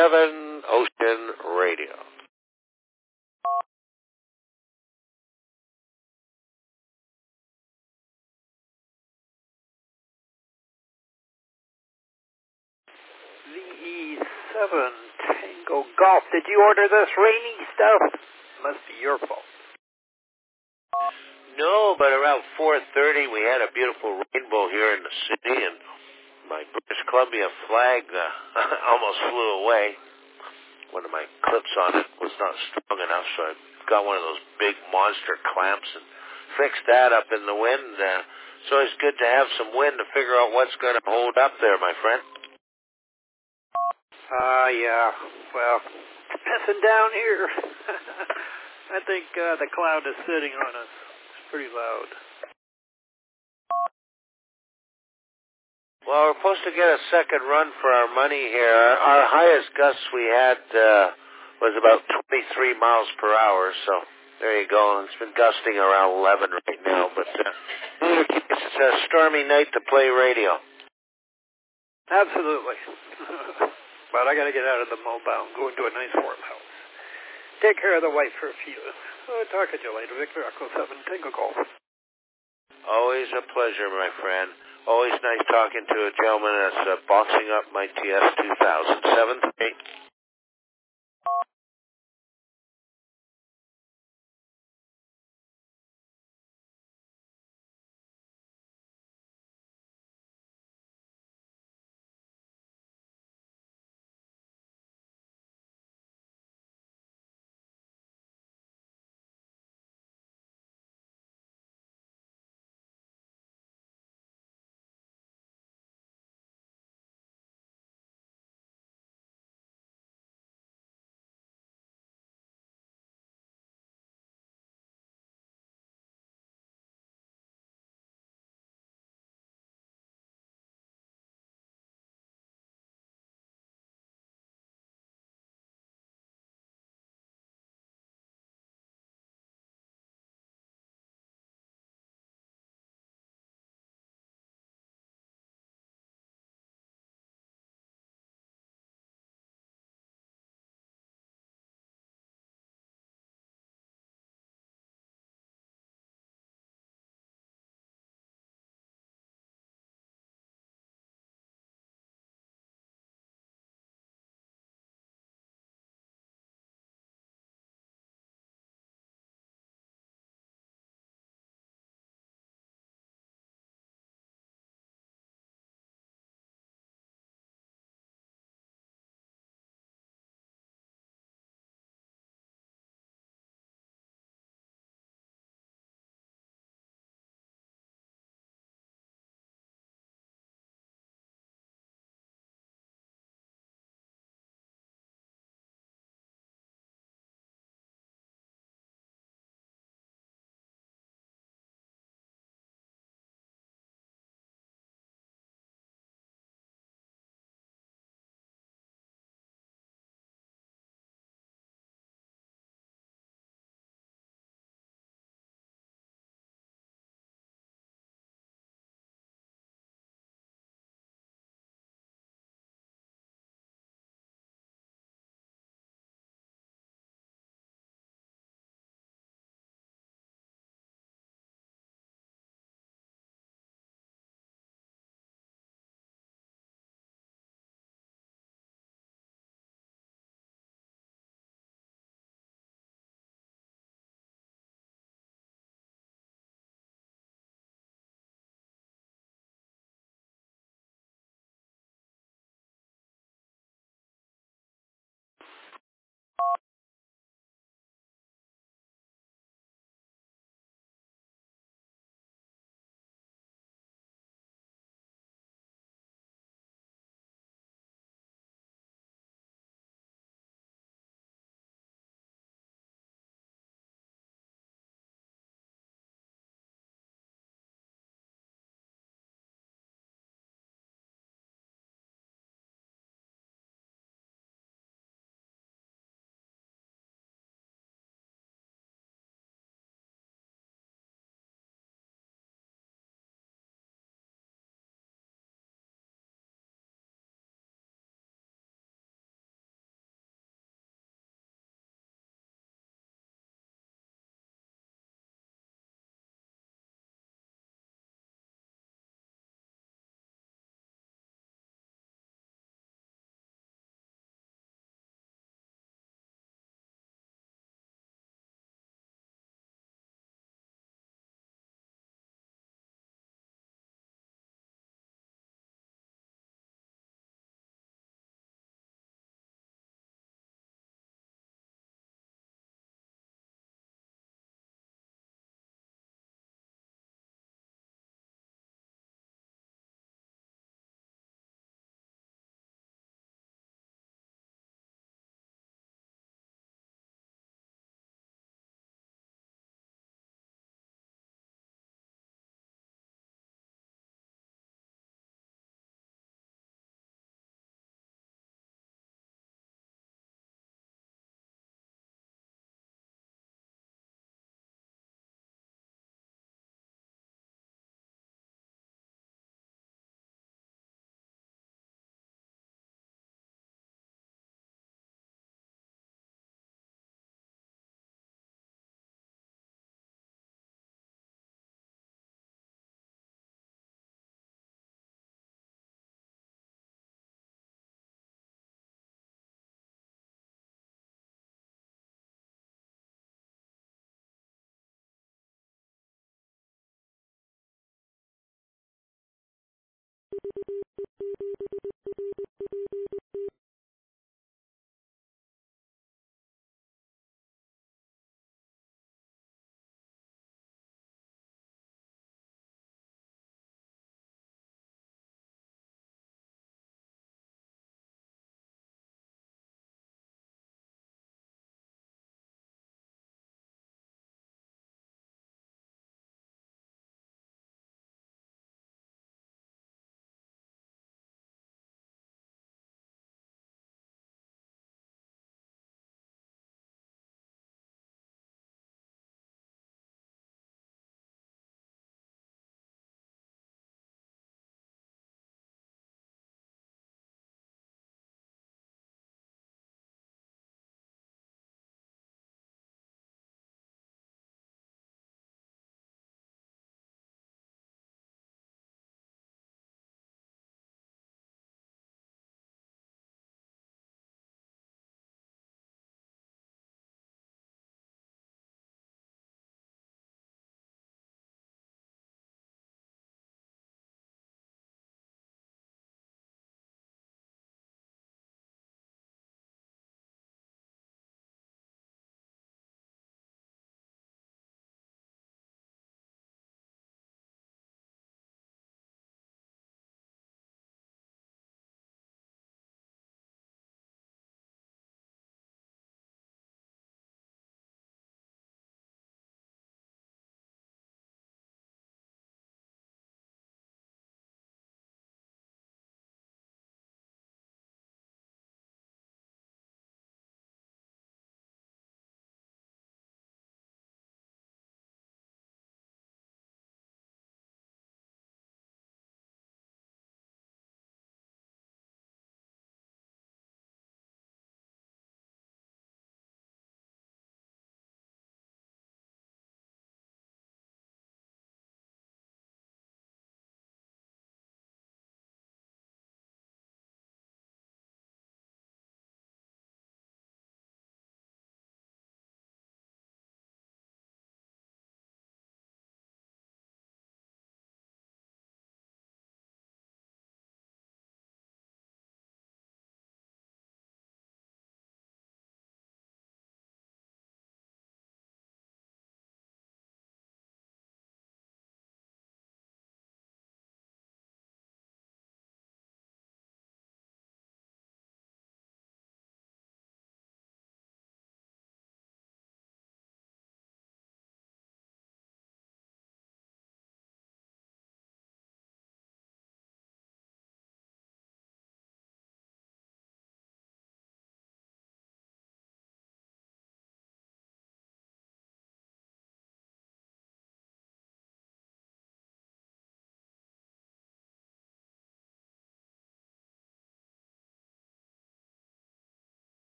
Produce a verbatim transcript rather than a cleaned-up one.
seven Ocean Radio. V E seven Tango Golf. Did you order this rainy stuff? Must be your fault. No, but around four thirty we had a beautiful rainbow here in the city, and my British Columbia flag uh, almost flew away. One of my clips on it was not strong enough, so I got one of those big monster clamps and fixed that up in the wind. Uh, so it's good to have some wind to figure out what's going to hold up there, my friend. Ah, uh, yeah. Well, it's pissing down here. I think uh, the cloud is sitting on us. It's pretty loud. Well, we're supposed to get a second run for our money here. Our, our highest gusts we had uh, was about twenty-three miles per hour, so there you go. It's been gusting around eleven right now, but uh, in either case, it's a stormy night to play radio. Absolutely. But I got to get out of the mobile and go into a nice warm house. Take care of the wife for a few. I'll talk to you later. Victor Echo seven, Tango Golf. Always a pleasure, my friend. Always nice talking to a gentleman that's uh, boxing up my T S two thousand. seven three